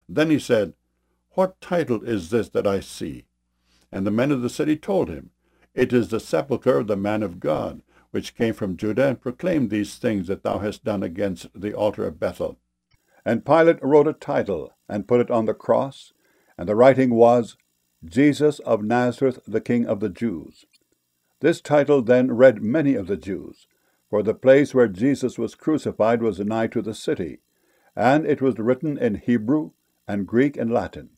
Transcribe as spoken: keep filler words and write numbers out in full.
Then he said, What title is this that I see? And the men of the city told him, It is the sepulchre of the man of God, which came from Judah, and proclaimed these things that thou hast done against the altar of Bethel. And Pilate wrote a title, and put it on the cross, and the writing was, Jesus of Nazareth, the King of the Jews. This title then read many of the Jews, for the place where Jesus was crucified was nigh to the city, and it was written in Hebrew and Greek and Latin.